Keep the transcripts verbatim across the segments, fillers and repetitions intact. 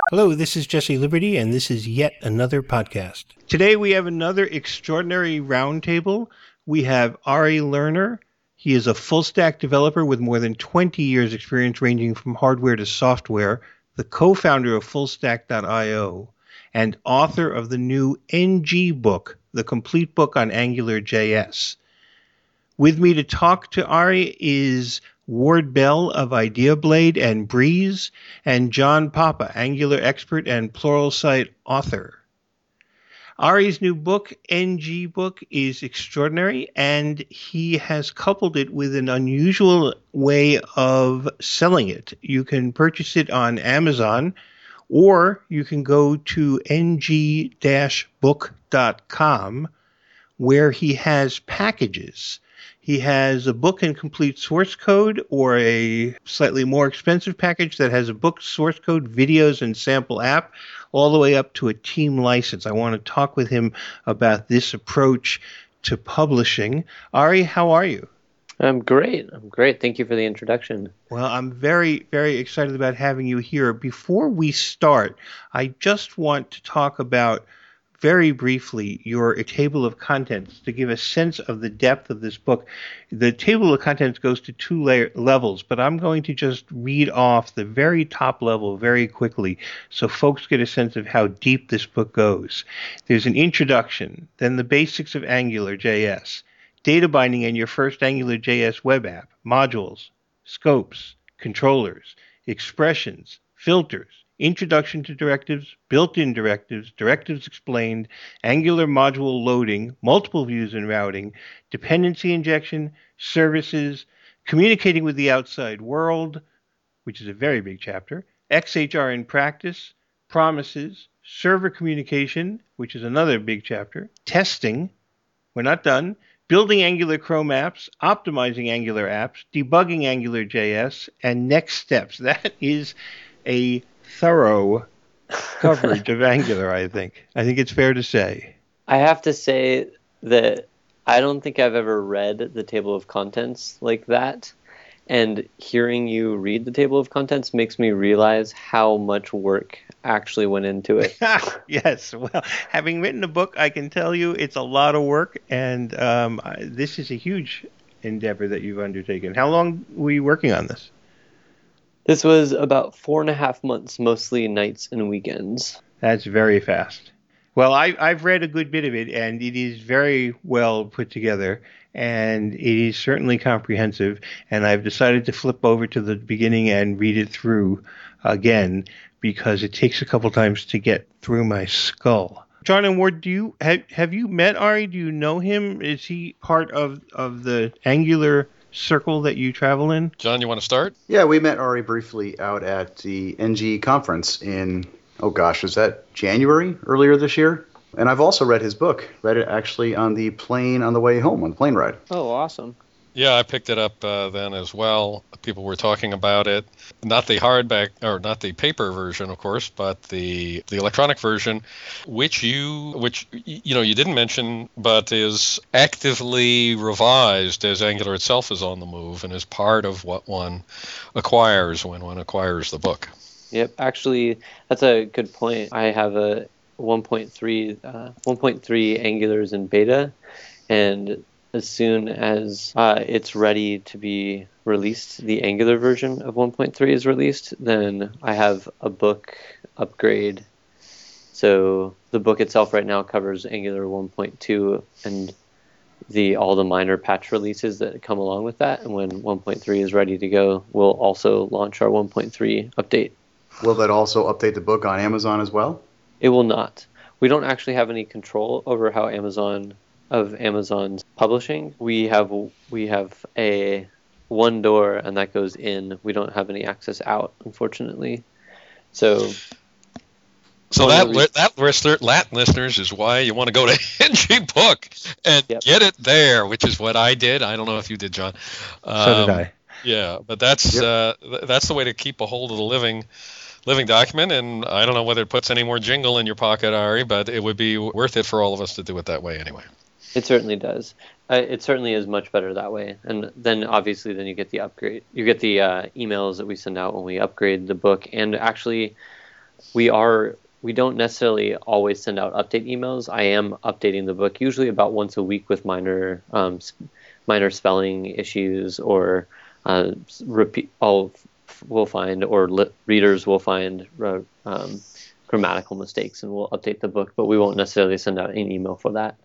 Hello, this is Jesse Liberty, and this is yet another podcast. Today we have another extraordinary roundtable. We have Ari Lerner. He is a full-stack developer with more than twenty years experience ranging from hardware to software, the co-founder of fullstack dot io, and author of the new N G book, the complete book on Angular J S. With me to talk to Ari is Ward Bell of IdeaBlade and Breeze, and John Papa, Angular expert and Pluralsight author. Ari's new book, N G book, is extraordinary, and he has coupled it with an unusual way of selling it. You can purchase it on Amazon, or you can go to N G book dot com, where he has packages. He has a book and complete source code, or a slightly more expensive package that has a book, source code, videos, and sample app, all the way up to a team license. I want to talk with him about this approach to publishing. Ari, how are you? I'm great. I'm great. Thank you for the introduction. Well, I'm very, very excited about having you here. Before we start, I just want to talk about very briefly your table of contents to give a sense of the depth of this book. The table of contents goes to two layer, levels, but I'm going to just read off the very top level very quickly so folks get a sense of how deep this book goes. There's an introduction, then the basics of Angular J S, data binding in your first Angular J S web app, modules, scopes, controllers, expressions, filters, introduction to directives, built-in directives, directives explained, Angular module loading, multiple views and routing, dependency injection, services, communicating with the outside world, which is a very big chapter, X H R in practice, promises, server communication, which is another big chapter, testing, we're not done, building Angular Chrome apps, optimizing Angular apps, debugging Angular J S, and next steps. That is a thorough coverage of Angular, I think. I think it's fair to say. I have to say that I don't think I've ever read the table of contents like that. And hearing you read the table of contents makes me realize how much work actually went into it. Yes. Well, having written a book, I can tell you it's a lot of work. And um, I, this is a huge endeavor that you've undertaken. How long were you working on this? This was about four and a half months, mostly nights and weekends. That's very fast. Well, I, I've read a good bit of it, and it is very well put together, and it is certainly comprehensive, and I've decided to flip over to the beginning and read it through again, because it takes a couple times to get through my skull. John and Ward, do you have, have you met Ari? Do you know him? Is he part of, of the Angular circle that you travel in? John, you want to start? Yeah, we met Ari briefly out at the N G conference in, oh gosh, was that January, earlier this year? And I've also read his book, read it actually on the plane on the way home, on the plane ride. Oh, awesome. Yeah, I picked it up uh, then as well. People were talking about it. Not the hardback, or not the paper version, of course, but the the electronic version, which you, which you know, you didn't mention, but is actively revised as Angular itself is on the move and is part of what one acquires when one acquires the book. Yep, actually, that's a good point. I have a one point three uh, one point three Angulars in beta, and as soon as uh, it's ready to be released, the Angular version of one point three is released, then I have a book upgrade. So the book itself right now covers Angular one point two and the all the minor patch releases that come along with that. And when one point three is ready to go, we'll also launch our one point three update. Will that also update the book on Amazon as well? It will not. We don't actually have any control over how Amazon of Amazon's publishing. We have we have a one door, and that goes in. We don't have any access out, unfortunately. So, so that li- that listener, that listeners is why you want to go to N G Book and yep. get it there, which is what I did. I don't know if you did, John. Um, so did I. Yeah, but that's yep. uh, that's the way to keep a hold of the living. living document, and I don't know whether it puts any more jingle in your pocket, Ari, but it would be worth it for all of us to do it that way anyway. It certainly does. Uh, it certainly is much better that way. And then obviously then you get the upgrade. You get the uh, emails that we send out when we upgrade the book. And actually we are we don't necessarily always send out update emails. I am updating the book usually about once a week with minor um, minor spelling issues or uh, repeat. I'll we'll find or li- readers will find uh, um, grammatical mistakes, and we'll update the book. But we won't necessarily send out an email for that.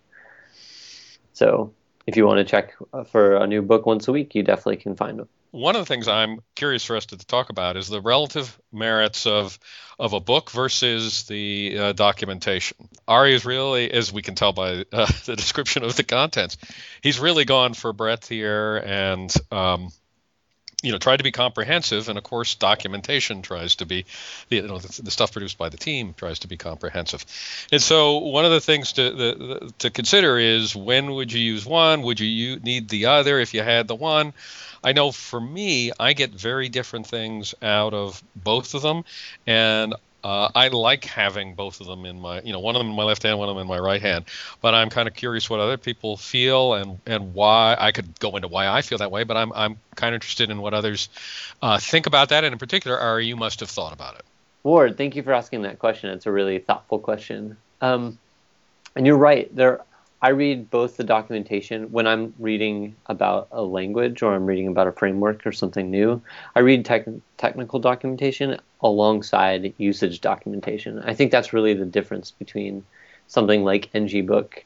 So if you want to check for a new book once a week, you definitely can find them. One of the things I'm curious for us to talk about is the relative merits of of a book versus the uh, documentation. Ari is really, as we can tell by uh, the description of the contents, he's really gone for breadth here and, um, you know, tried to be comprehensive. And of course, documentation tries to be, you know, the, the stuff produced by the team tries to be comprehensive. And so one of the things to the, the, to consider is when would you use one? Would you, you need the other if you had the one? I know for me, I get very different things out of both of them, and uh, I like having both of them in my, you know, one of them in my left hand, one of them in my right hand. But I'm kind of curious what other people feel and and why. I could go into why I feel that way, but I'm I'm kind of interested in what others uh, think about that, and in particular, Ari, you must have thought about it. Ward, thank you for asking that question. It's a really thoughtful question, um, and you're right. There. I read both the documentation when I'm reading about a language or I'm reading about a framework or something new. I read tech, technical documentation alongside usage documentation. I think that's really the difference between something like ngBook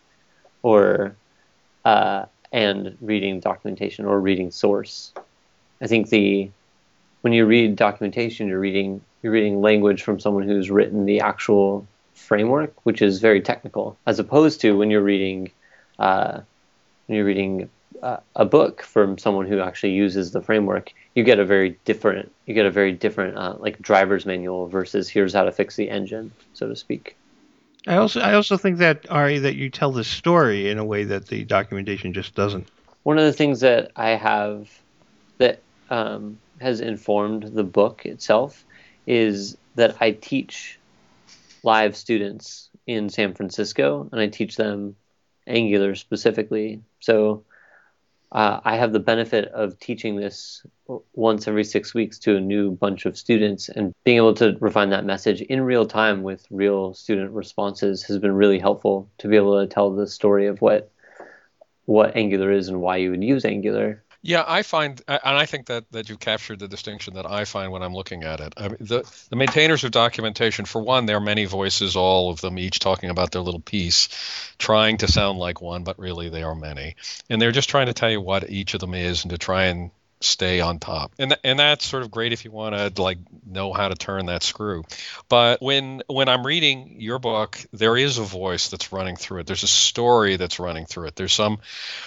or uh, and reading documentation or reading source. I think the when you read documentation, you're reading you're reading language from someone who's written the actual framework, which is very technical, as opposed to when you're reading uh, when you're reading uh, a book from someone who actually uses the framework. You get a very different you get a very different uh, like driver's manual versus here's how to fix the engine, so to speak. I also I also think that Ari that you tell the story in a way that the documentation just doesn't. One of the things that I have that um, has informed the book itself is that I teach live students in San Francisco, and I teach them Angular specifically. So uh, I have the benefit of teaching this once every six weeks to a new bunch of students, and being able to refine that message in real time with real student responses has been really helpful to be able to tell the story of what what Angular is and why you would use Angular. Yeah, I find, and I think that, that you've captured the distinction that I find when I'm looking at it. I mean, the, the maintainers of documentation, for one, there are many voices, all of them each talking about their little piece, trying to sound like one, but really they are many. And they're just trying to tell you what each of them is and to try and stay on top. And th- and that's sort of great if you want to like know how to turn that screw. But when when I'm reading your book, there is a voice that's running through it. There's a story that's running through it. There's some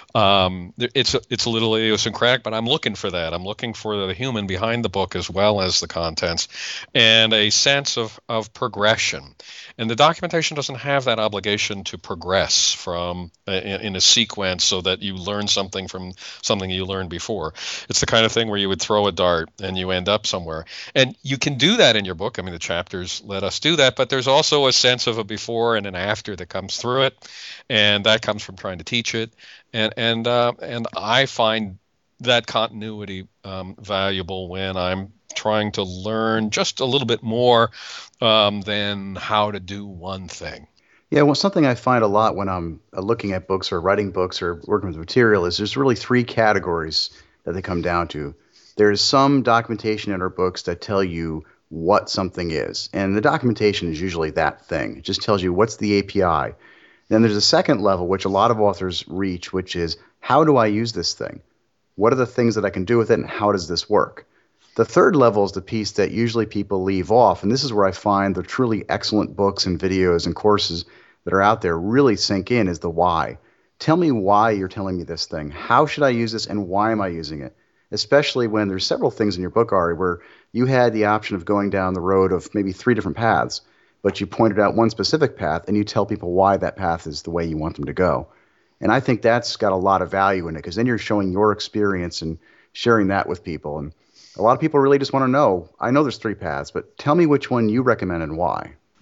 um it's a, it's a little idiosyncratic, but I'm looking for that. I'm looking for the human behind the book as well as the contents, and a sense of of progression. And the documentation doesn't have that obligation to progress from uh, in, in a sequence so that you learn something from something you learned before. It's the kind of thing where you would throw a dart and you end up somewhere. And you can do that in your book. I mean, the chapters let us do that, but there's also a sense of a before and an after that comes through it. And that comes from trying to teach it. And, and, uh, and I find that continuity um, valuable when I'm trying to learn just a little bit more um, than how to do one thing. Yeah, well, something I find a lot when I'm looking at books or writing books or working with material is there's really three categories that they come down to. There's some documentation in our books that tell you what something is, and the documentation is usually that thing. It just tells you what's the A P I. Then there's a second level, which a lot of authors reach, which is how do I use this thing? What are the things that I can do with it, and how does this work? The third level is the piece that usually people leave off, and this is where I find the truly excellent books and videos and courses that are out there really sink in, is the why. Tell me why you're telling me this thing. How should I use this, and why am I using it? Especially when there's several things in your book, Ari, where you had the option of going down the road of maybe three different paths, but you pointed out one specific path, and you tell people why that path is the way you want them to go. And I think that's got a lot of value in it, because then you're showing your experience and sharing that with people. And a lot of people really just want to know, I know there's three paths, but tell me which one you recommend and why.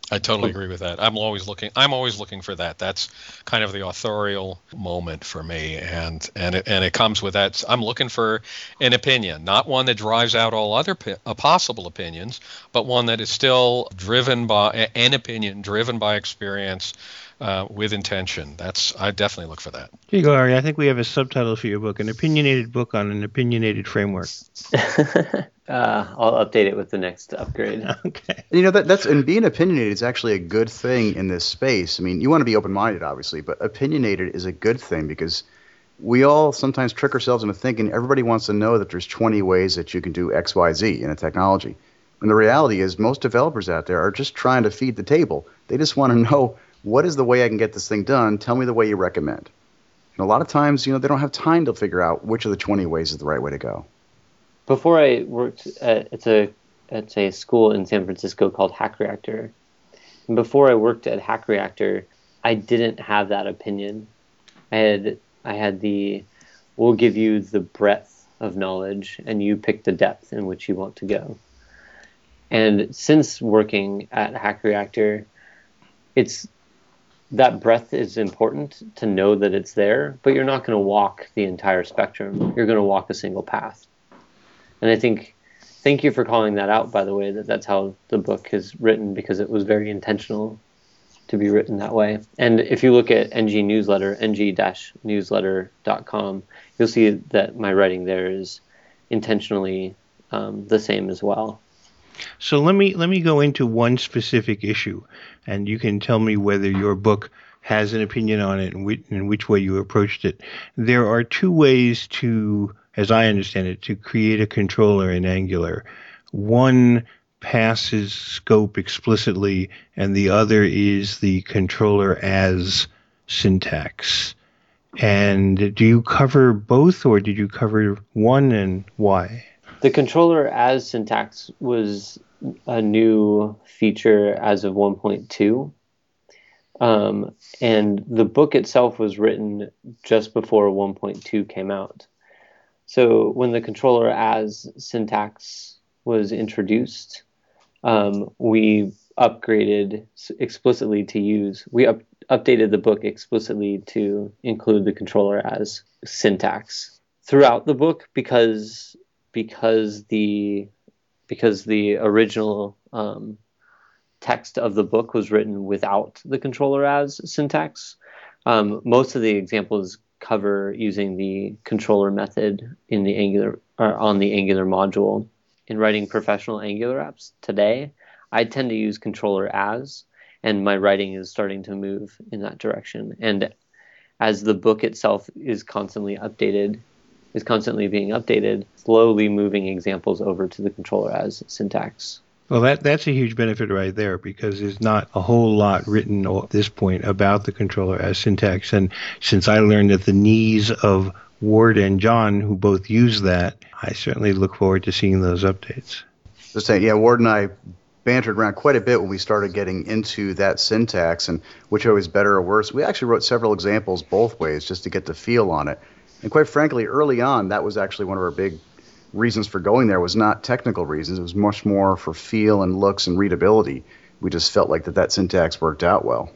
I totally agree with that. I'm always looking. I'm always looking for that. That's kind of the authorial moment for me, and and it, and it comes with that. I'm looking for an opinion, not one that drives out all other pi- uh, possible opinions, but one that is still driven by an opinion, driven by experience, uh, with intention. That's I definitely look for that. Here you go, Ari. I think we have a subtitle for your book: an opinionated book on an opinionated framework. uh, I'll update it with the next upgrade. Okay. You know, that that's and being opinionated is actually a good thing in this space. I mean, you want to be open-minded, obviously, but opinionated is a good thing because we all sometimes trick ourselves into thinking everybody wants to know that there's twenty ways that you can do X, Y, Z in a technology. And the reality is most developers out there are just trying to feed the table. They just want to know, what is the way I can get this thing done? Tell me the way you recommend. And a lot of times, you know, they don't have time to figure out which of the twenty ways is the right way to go. Before I worked at it's a it's a school in San Francisco called Hack Reactor. And before I worked at Hack Reactor, I didn't have that opinion. I had I had the we'll give you the breadth of knowledge and you pick the depth in which you want to go. And since working at Hack Reactor, it's that breadth is important to know that it's there, but you're not going to walk the entire spectrum. You're going to walk a single path. And I think, thank you for calling that out, by the way, that that's how the book is written, because it was very intentional to be written that way. And if you look at N G Newsletter, N G newsletter dot com, you'll see that my writing there is intentionally um, the same as well. So let me let me go into one specific issue, and you can tell me whether your book has an opinion on it and which, and which way you approached it. There are two ways to, as I understand it, to create a controller in Angular. One passes scope explicitly, and the other is the controller as syntax. And do you cover both, or did you cover one, and why? The controller as syntax was a new feature as of one point two. Um, and the book itself was written just before one point two came out. So when the controller as syntax was introduced, um, we upgraded explicitly to use, we up, updated the book explicitly to include the controller as syntax throughout the book, because because the because the original um, text of the book was written without the controller as syntax. Um, most of the examples cover using the controller method in the Angular or on the Angular module. In writing professional Angular apps today, I tend to use controller as, and my writing is starting to move in that direction. And as the book itself is constantly updated, is constantly being updated, slowly moving examples over to the controller as syntax. Well, that that's a huge benefit right there, because there's not a whole lot written at this point about the controller as syntax. And since I learned at the knees of Ward and John, who both use that, I certainly look forward to seeing those updates. Just saying, yeah, Ward and I bantered around quite a bit when we started getting into that syntax and which way was better or worse. We actually wrote several examples both ways just to get the feel on it. And quite frankly, early on, that was actually one of our big reasons for going there, was not technical reasons. It was much more for feel and looks and readability. We just felt like that that syntax worked out well.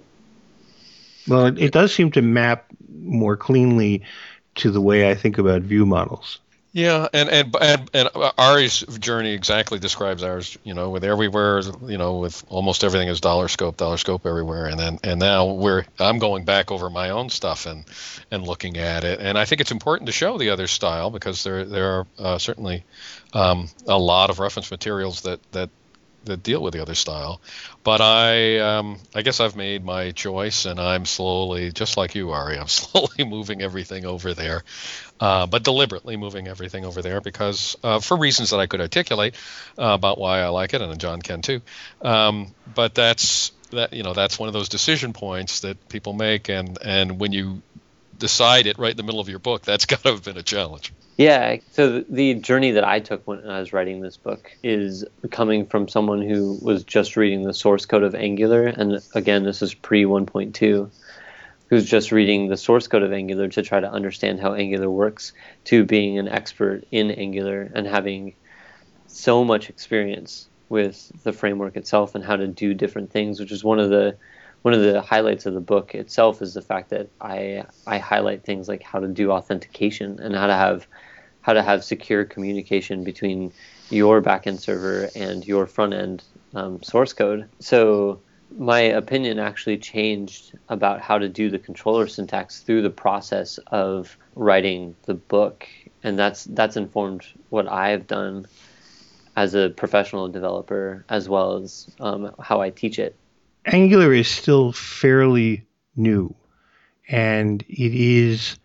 Well, it, it does seem to map more cleanly to the way I think about view models. Yeah, and and and, and Ari's journey exactly describes ours. You know, with everywhere, you know, with almost everything is dollar scope, dollar scope everywhere, and then and now we're I'm going back over my own stuff and and looking at it, and I think it's important to show the other style, because there there are uh, certainly um, a lot of reference materials that that. that deal with the other style. But I um, I guess I've made my choice, and I'm slowly, just like you, Ari, I'm slowly moving everything over there, uh, but deliberately moving everything over there because uh, for reasons that I could articulate uh, about why I like it, and John can too. Um, but that's that you know that's one of those decision points that people make, and and when you decide it right in the middle of your book, that's got to have been a challenge. Yeah, so the journey that I took when I was writing this book is coming from someone who was just reading the source code of Angular, and again, this is pre one point two, who's just reading the source code of Angular to try to understand how Angular works, to being an expert in Angular and having so much experience with the framework itself and how to do different things, which is one of the one of the highlights of the book itself is the fact that I I highlight things like how to do authentication and how to have how to have secure communication between your backend server and your front end um, source code. So my opinion actually changed about how to do the controller syntax through the process of writing the book, and that's that's informed what I've done as a professional developer as well as um, how I teach it. Angular is still fairly new, and it is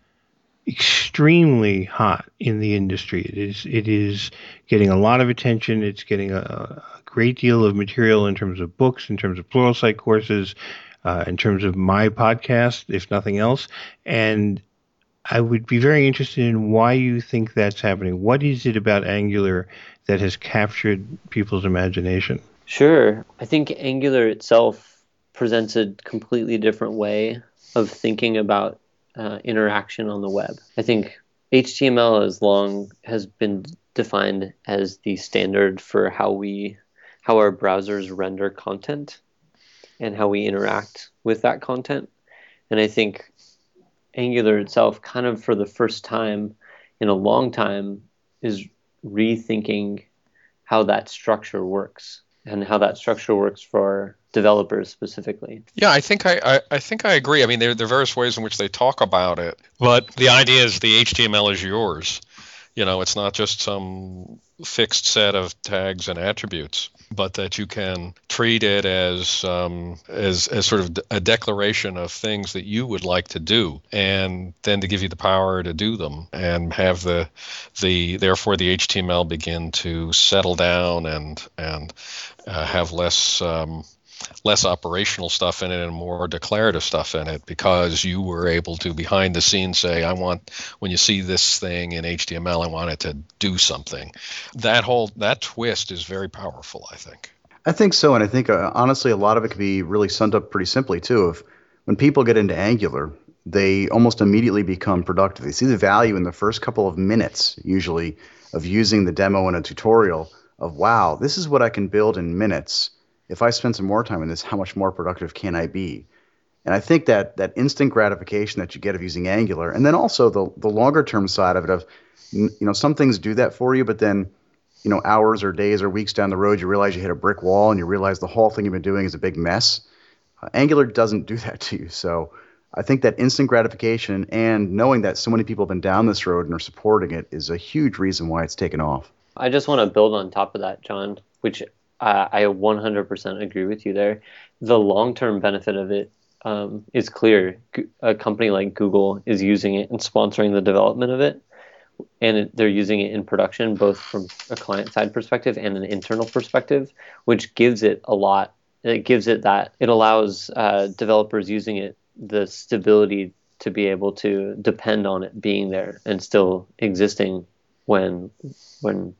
extremely hot in the industry. It is it is getting a lot of attention. It's getting a, a great deal of material in terms of books, in terms of Pluralsight courses, uh, in terms of my podcast, if nothing else. And I would be very interested in why you think that's happening. What is it about Angular that has captured people's imagination? Sure. I think Angular itself presents a completely different way of thinking about uh, interaction on the web. I think H T M L has long has been defined as the standard for how we how our browsers render content and how we interact with that content. And I think Angular itself, kind of for the first time in a long time, is rethinking how that structure works and how that structure works for developers specifically. Yeah, I think I, I, I think I agree. I mean, there, there are various ways in which they talk about it, but the idea is the H T M L is yours. You know, it's not just some fixed set of tags and attributes, but that you can treat it as um, as as sort of a declaration of things that you would like to do, and then to give you the power to do them, and have the the therefore the H T M L begin to settle down and and uh, have less. Um, less operational stuff in it and more declarative stuff in it, because you were able to behind the scenes say, I want, when you see this thing in H T M L, I want it to do something. That whole, that twist is very powerful, I think. I think so, and I think uh, honestly a lot of it can be really summed up pretty simply too. Of when people get into Angular, they almost immediately become productive. They see the value in the first couple of minutes, usually, of using the demo in a tutorial of, wow, this is what I can build in minutes. If I spend some more time in this, how much more productive can I be? And I think that that instant gratification that you get of using Angular, and then also the the longer term side of it, of you know, some things do that for you, but then you know, hours or days or weeks down the road, you realize you hit a brick wall and you realize the whole thing you've been doing is a big mess. Uh, Angular doesn't do that to you. So I think that instant gratification and knowing that so many people have been down this road and are supporting it is a huge reason why it's taken off. I just want to build on top of that, John, which Uh, I one hundred percent agree with you there. The long-term benefit of it um, is clear. A company like Google is using it and sponsoring the development of it, and it, they're using it in production, both from a client-side perspective and an internal perspective, which gives it a lot. It gives it that. It allows uh, developers using it the stability to be able to depend on it being there and still existing when when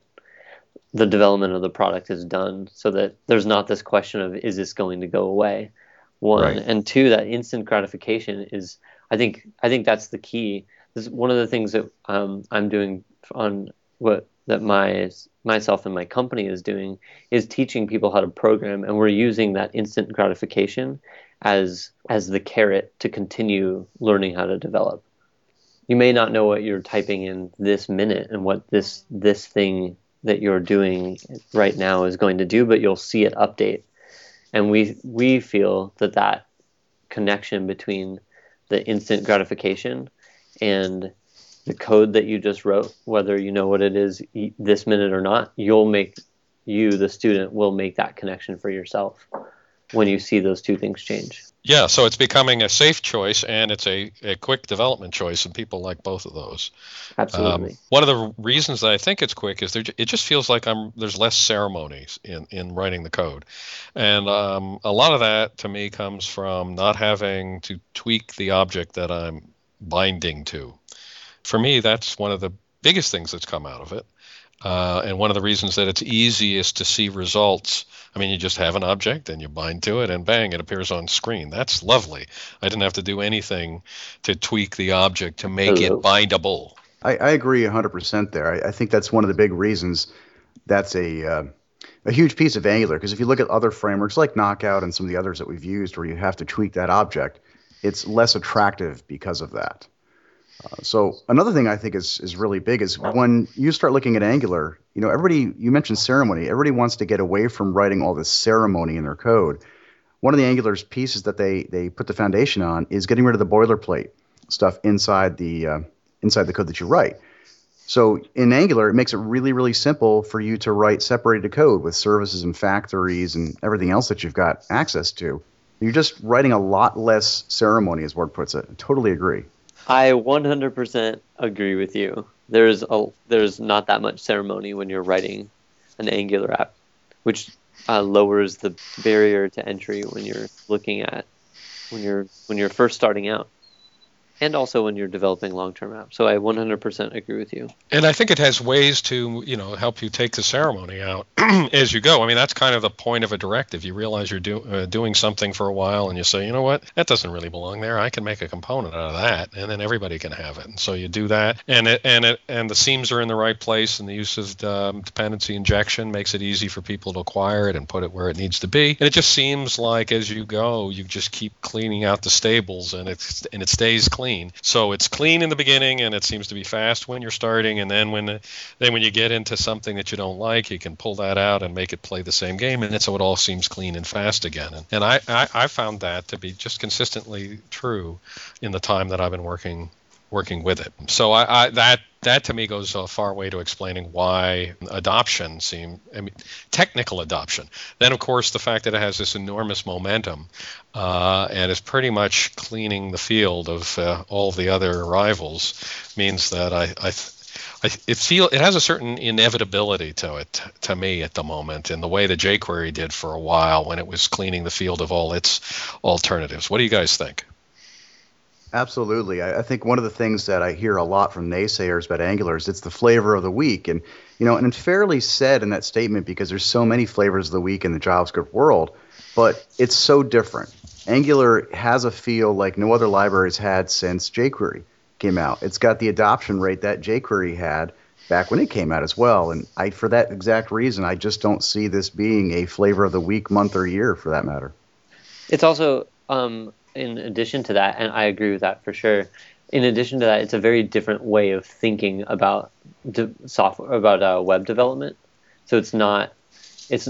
the development of the product is done, so that there's not this question of, is this going to go away? One. Right. And two, that instant gratification is, I think, I think that's the key. This is one of the things that um, I'm doing on what that my myself and my company is doing is teaching people how to program, and we're using that instant gratification as as the carrot to continue learning how to develop. You may not know what you're typing in this minute and what this this thing that you're doing right now is going to do, but you'll see it update. And we we feel that that connection between the instant gratification and the code that you just wrote, whether you know what it is this minute or not, you'll make, you, the student, will make that connection for yourself when you see those two things change. Yeah, so it's becoming a safe choice, and it's a, a quick development choice, and people like both of those. Absolutely. Um, one of the reasons that I think it's quick is there, it just feels like I'm there's less ceremonies in, in writing the code. And um, a lot of that, to me, comes from not having to tweak the object that I'm binding to. For me, that's one of the biggest things that's come out of it. Uh, and one of the reasons that it's easiest to see results, I mean, you just have an object and you bind to it and bang, it appears on screen. That's lovely. I didn't have to do anything to tweak the object to make Hello. it bindable. I, I agree one hundred percent there. I, I think that's one of the big reasons that's a uh, a huge piece of Angular, because if you look at other frameworks like Knockout and some of the others that we've used where you have to tweak that object, it's less attractive because of that. Uh, so another thing I think is is really big is when you start looking at Angular, you know, everybody, you mentioned ceremony, everybody wants to get away from writing all this ceremony in their code. One of the Angular's pieces that they they put the foundation on is getting rid of the boilerplate stuff inside the uh, inside the code that you write. So in Angular, it makes it really, really simple for you to write separated code with services and factories and everything else that you've got access to. You're just writing a lot less ceremony, as Ward puts it. I totally agree. I one hundred percent agree with you. There's a there's not that much ceremony when you're writing an Angular app, which uh, lowers the barrier to entry when you're looking at when you're when you're first starting out, and also when you're developing long-term apps. So I one hundred percent agree with you. And I think it has ways to, you know, help you take the ceremony out as you go. I mean, that's kind of the point of a directive. You realize you're do, uh, doing something for a while, and you say, you know what, that doesn't really belong there. I can make a component out of that, and then everybody can have it. And so you do that, and it, and it, and the seams are in the right place, and the use of um, dependency injection makes it easy for people to acquire it and put it where it needs to be. And it just seems like as you go, you just keep cleaning out the stables, and it's and it stays clean. So it's clean in the beginning, and it seems to be fast when you're starting, and then when then when you get into something that you don't like, you can pull that out and make it play the same game, and so it all seems clean and fast again. And, and I, I, I found that to be just consistently true in the time that I've been working working with it. So I, I that that to me goes a far way to explaining why adoption seem I mean technical adoption. Then of course the fact that it has this enormous momentum uh, and is pretty much cleaning the field of uh, all of the other rivals means that I I, I it feel it has a certain inevitability to it to me at the moment in the way that jQuery did for a while when it was cleaning the field of all its alternatives. What do you guys think? Absolutely. I, I think one of the things that I hear a lot from naysayers about Angular is it's the flavor of the week. And, you know, and it's fairly said in that statement because there's so many flavors of the week in the JavaScript world, but it's so different. Angular has a feel like no other library has had since jQuery came out. It's got the adoption rate that jQuery had back when it came out as well. And I, for that exact reason, I just don't see this being a flavor of the week, month, or year for that matter. It's also... Um, in addition to that, and I agree with that for sure, in addition to that, it's a very different way of thinking about de- software, about uh, web development. So it's not, it's,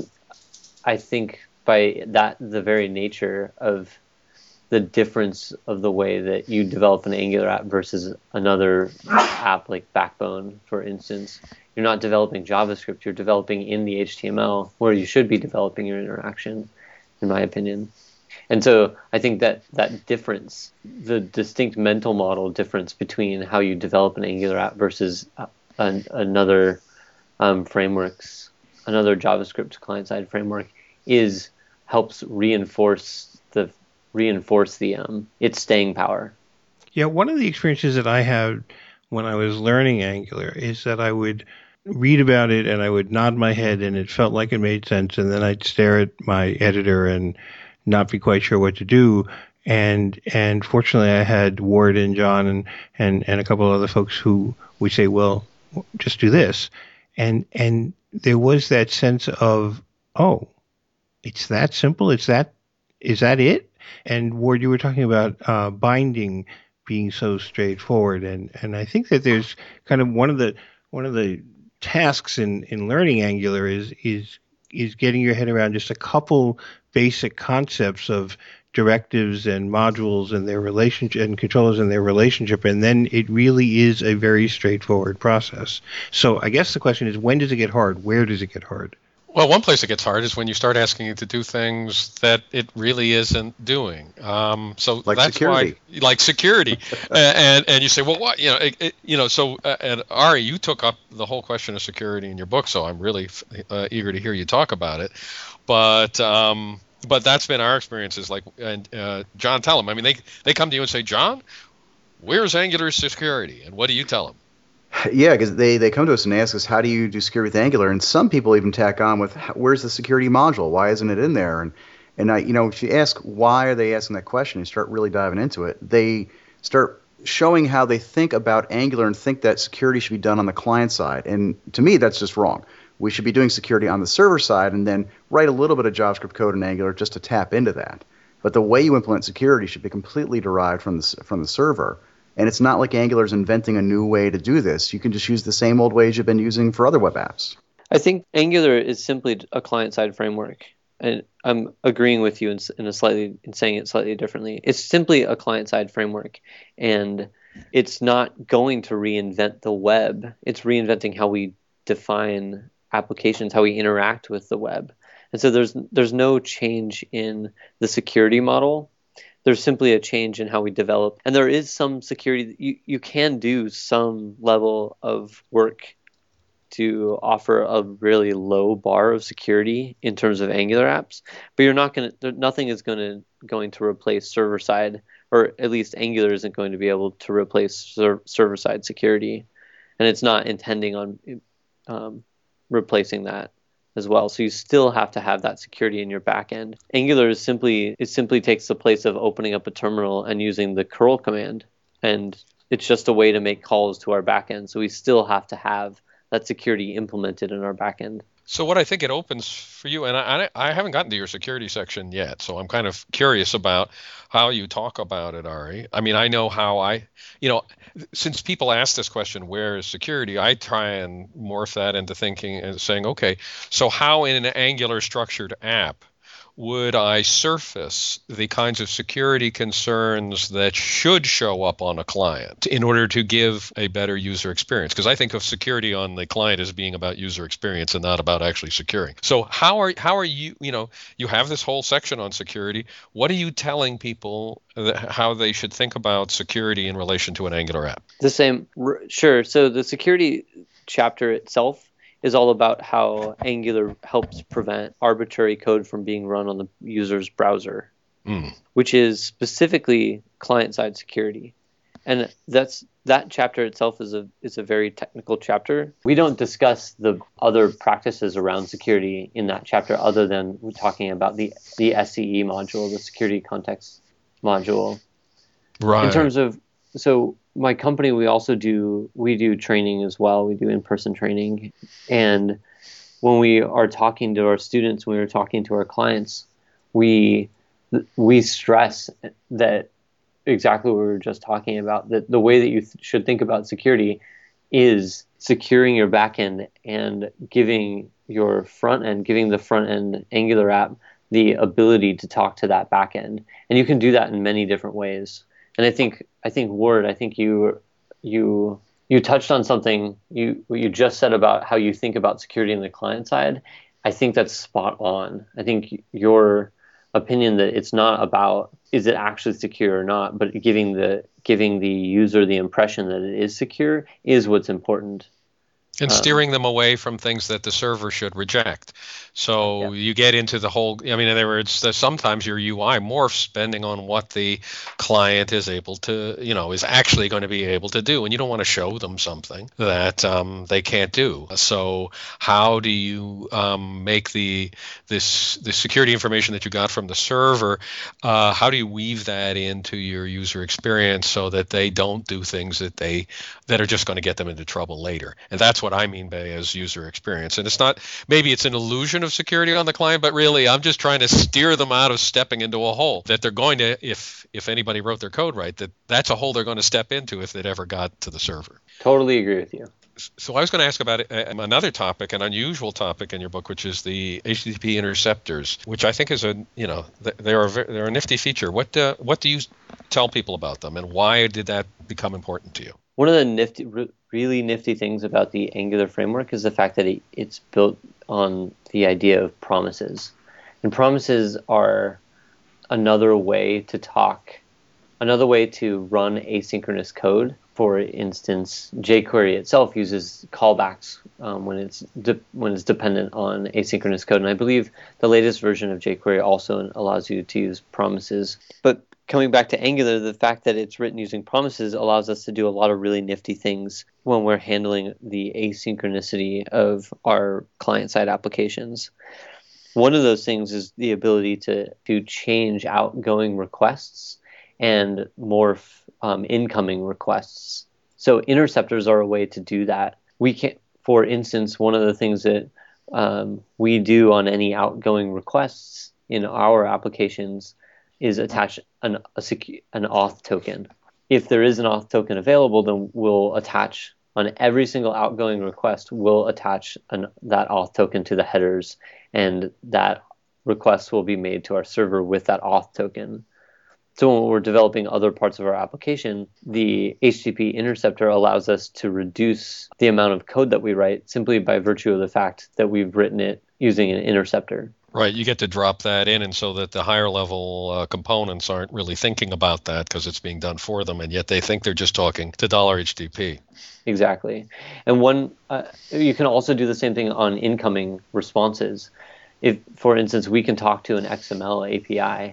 I think by that, the very nature of the difference of the way that you develop an Angular app versus another app like Backbone, for instance. You're not developing JavaScript, you're developing in the H T M L where you should be developing your interaction, in my opinion. And so I think that that difference, the distinct mental model difference between how you develop an Angular app versus an, another um, frameworks, another JavaScript client-side framework, is helps reinforce the reinforce the um, its staying power. Yeah, one of the experiences that I had when I was learning Angular is that I would read about it and I would nod my head and it felt like it made sense, and then I'd stare at my editor and not be quite sure what to do. And and fortunately, I had Ward and John and, and, and a couple of other folks who would say, well, just do this. And and there was that sense of, oh, it's that simple? It's that, is that it? And Ward, you were talking about uh, binding being so straightforward. And, and I think that there's kind of one of the one of the tasks in, in learning Angular is is is getting your head around just a couple basic concepts of directives and modules and their relationship and controllers and their relationship, and then it really is a very straightforward process. So I guess the question is, when does it get hard? Where does it get hard? Well, one place it gets hard is when you start asking it to do things that it really isn't doing. Um, so like that's security. why, like security, and and you say, well, what you know, it, it, you know. So uh, and Ari, you took up the whole question of security in your book, so I'm really uh, eager to hear you talk about it. But um, but that's been our experiences. Like, and uh, John, tell them. I mean, they they come to you and say, John, where's Angular security, and what do you tell them? Yeah, because they, they come to us and ask us, how do you do security with Angular? And some people even tack on with, where's the security module? Why isn't it in there? And and I, you know, if you ask why are they asking that question and start really diving into it, they start showing how they think about Angular and think that security should be done on the client side. And to me, that's just wrong. We should be doing security on the server side and then write a little bit of JavaScript code in Angular just to tap into that. But the way you implement security should be completely derived from the, from the server. And it's not like Angular's inventing a new way to do this. You can just use the same old ways you've been using for other web apps. I think Angular is simply a client-side framework. And I'm agreeing with you in, in a slightly in saying it slightly differently. It's simply a client-side framework, and it's not going to reinvent the web. It's reinventing how we define applications, how we interact with the web. And so there's there's no change in the security model. There's simply a change in how we develop. And there is some security. You, you can do some level of work to offer a really low bar of security in terms of Angular apps, but you're not going to, nothing is going to going to replace server side, or at least Angular isn't going to be able to replace ser- server side security, and it's not intending on um, replacing that as well. So you still have to have that security in your backend. Angular is simply it simply takes the place of opening up a terminal and using the curl command, and it's just a way to make calls to our backend. So we still have to have that security implemented in our backend. So what I think it opens for you, and I, I haven't gotten to your security section yet, so I'm kind of curious about how you talk about it, Ari. I mean, I know how I, you know, since people ask this question, where is security, I try and morph that into thinking and saying, okay, so how in an Angular structured app would I surface the kinds of security concerns that should show up on a client in order to give a better user experience? Because I think of security on the client as being about user experience and not about actually securing. So how are how are you, you know, you have this whole section on security. What are you telling people that, how they should think about security in relation to an Angular app? The same, sure. So the security chapter itself is all about how Angular helps prevent arbitrary code from being run on the user's browser, mm. which is specifically client-side security. And that's that chapter itself is a is a very technical chapter. We don't discuss the other practices around security in that chapter other than talking about the, the S C E module, the security context module. Right. In terms of, so my company, we also do, we do training as well. We do in-person training. And when we are talking to our students, when we're talking to our clients, we we stress that exactly what we were just talking about, that the way that you th- should think about security is securing your backend and giving your front end, giving the front end Angular app the ability to talk to that backend. And you can do that in many different ways. And I think, I think Ward, I think you, you, you touched on something you, what you just said about how you think about security on the client side. I think that's spot on. I think your opinion that it's not about is it actually secure or not, but giving the giving the user the impression that it is secure is what's important. And steering um, them away from things that the server should reject. So yeah. you get into the whole, I mean, in other words, sometimes your U I morphs depending on what the client is able to, you know, is actually going to be able to do. And you don't want to show them something that um, they can't do. So how do you um, make the this the security information that you got from the server, uh, how do you weave that into your user experience so that they don't do things that they that are just going to get them into trouble later? And that's what I mean by as user experience. And it's not, maybe it's an illusion of security on the client, but really I'm just trying to steer them out of stepping into a hole that they're going to, if if anybody wrote their code right, that that's a hole they're going to step into if it ever got to the server. Totally agree with you. So I was going to ask about another topic, an unusual topic in your book, which is the H T T P interceptors, which I think is a, you know, they're a, they're a nifty feature. What uh, what do you tell people about them, and why did that become important to you? One of the nifty, really nifty things about the Angular framework is the fact that it, it's built on the idea of promises. And promises are another way to talk, another way to run asynchronous code. For instance, jQuery itself uses callbacks um, when it's de- when it's dependent on asynchronous code. And I believe the latest version of jQuery also allows you to use promises. But coming back to Angular, the fact that it's written using promises allows us to do a lot of really nifty things when we're handling the asynchronicity of our client-side applications. One of those things is the ability to, to change outgoing requests and morph um, incoming requests. So interceptors are a way to do that. We can, for instance, one of the things that um, we do on any outgoing requests in our applications is attach an a secu- an auth token. If there is an auth token available, then we'll attach on every single outgoing request, we'll attach an, that auth token to the headers, and that request will be made to our server with that auth token. So when we're developing other parts of our application, the H T T P interceptor allows us to reduce the amount of code that we write simply by virtue of the fact that we've written it using an interceptor. Right, you get to drop that in, and so that the higher level uh, components aren't really thinking about that because it's being done for them, and yet they think they're just talking to $H T T P. Exactly. And one, uh, you can also do the same thing on incoming responses. If, for instance, we can talk to an X M L A P I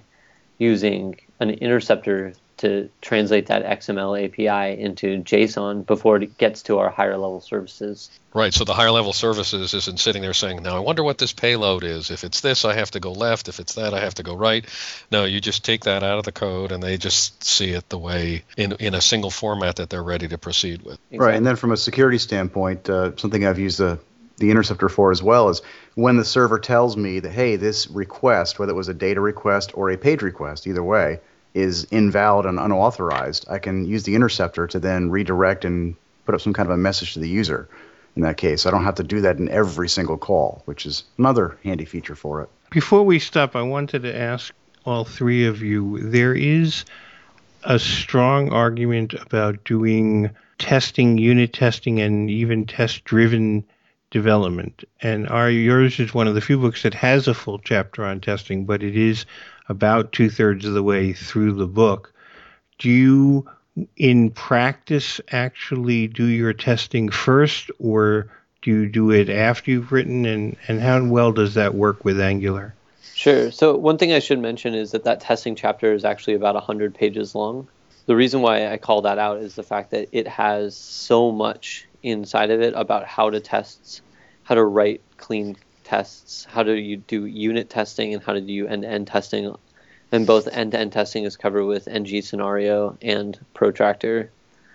using an interceptor to translate that X M L A P I into JSON before it gets to our higher level services. Right, so the higher level services isn't sitting there saying, now I wonder what this payload is. If it's this, I have to go left. If it's that, I have to go right. No, you just take that out of the code and they just see it the way in, in a single format that they're ready to proceed with. Exactly. Right, and then from a security standpoint, uh, something I've used the, the interceptor for as well is when the server tells me that, hey, this request, whether it was a data request or a page request, either way, is invalid and unauthorized, I can use the interceptor to then redirect and put up some kind of a message to the user in that case. I don't have to do that in every single call, which is another handy feature for it. Before we stop, I wanted to ask all three of you, there is a strong argument about doing testing, unit testing, and even test-driven development. And our yours is one of the few books that has a full chapter on testing, but it is about two-thirds of the way through the book. Do you, in practice, actually do your testing first, or do you do it after you've written, and, and how well does that work with Angular? Sure. So one thing I should mention is that that testing chapter is actually about one hundred pages long. The reason why I call that out is the fact that it has so much inside of it about how to test, how to write clean tests, how do you do unit testing, and how to do end-to-end testing. And both end-to-end testing is covered with N G Scenario and Protractor.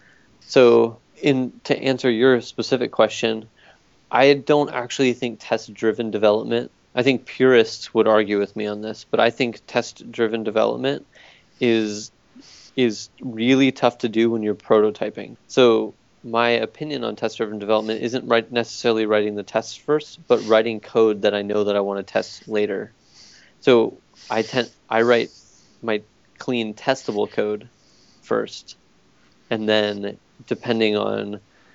So in to answer your specific question, I don't actually think test-driven development, I think purists would argue with me on this, but I think test-driven development is is really tough to do when you're prototyping. So my opinion on test-driven development isn't right necessarily writing the tests first, but writing code that I know that I want to test later. So I tend I write my clean testable code first, and then depending on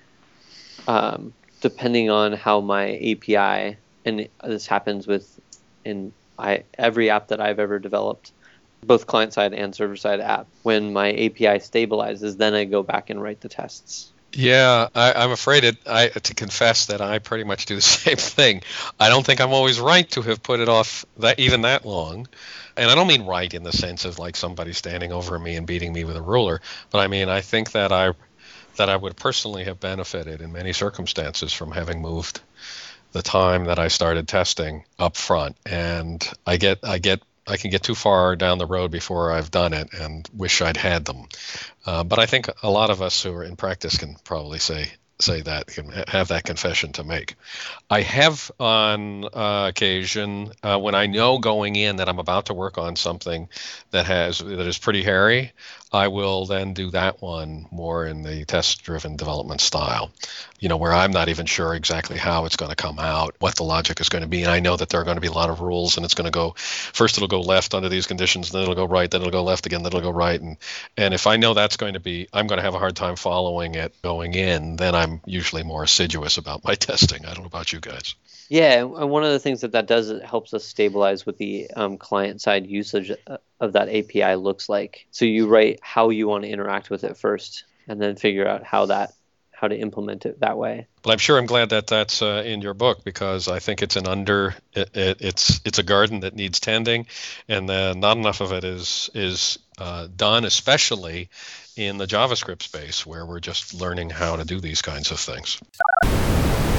um, depending on how my A P I, and this happens with in I every app that I've ever developed, both client-side and server-side app, when my A P I stabilizes, then I go back and write the tests. Yeah, I, I'm afraid it, I, to confess that I pretty much do the same thing. I don't think I'm always right to have put it off that even that long. And I don't mean right in the sense of like somebody standing over me and beating me with a ruler, but I mean I think that I that I would personally have benefited in many circumstances from having moved the time that I started testing up front. And I get I get I can get too far down the road before I've done it and wish I'd had them. Uh, but I think a lot of us who are in practice can probably say say that, can have that confession to make. I have on uh, occasion, uh, when I know going in that I'm about to work on something that has that is pretty hairy, I will then do that one more in the test-driven development style, you know, where I'm not even sure exactly how it's going to come out, what the logic is going to be. And I know that there are going to be a lot of rules, and it's going to go, first it'll go left under these conditions, then it'll go right, then it'll go left again, then it'll go right. And, and if I know that's going to be, I'm going to have a hard time following it going in, then I'm usually more assiduous about my testing. I don't know about you guys. Yeah, and one of the things that that does, it helps us stabilize what the um, client-side usage of that A P I looks like. So you write how you want to interact with it first, and then figure out how that how to implement it that way. But I'm sure I'm glad that that's uh, in your book, because I think it's an under it, it, it's it's a garden that needs tending, and uh, not enough of it is is uh, done, especially in the JavaScript space where we're just learning how to do these kinds of things.